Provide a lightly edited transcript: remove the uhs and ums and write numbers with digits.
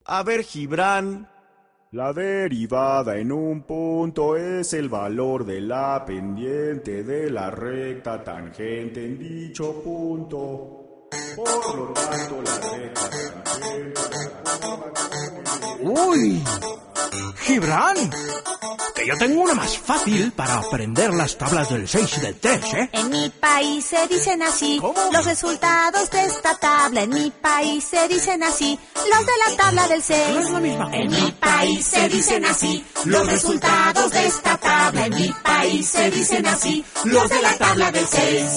A ver, Gibran. La derivada en un punto es el valor de la pendiente de la recta tangente en dicho punto. Por lo tanto, la recta tangente... ¡Uy! ¡Gibran! Que yo tengo una más fácil para aprender las tablas del 6 y del 3, ¿eh? En mi país se dicen así. ¿Cómo? Los resultados de esta tabla. En mi país se dicen así. Los de la tabla del 6. No es la misma. En mi país se dicen así. Los resultados de esta tabla. En mi país se dicen así. Los de la tabla del 6.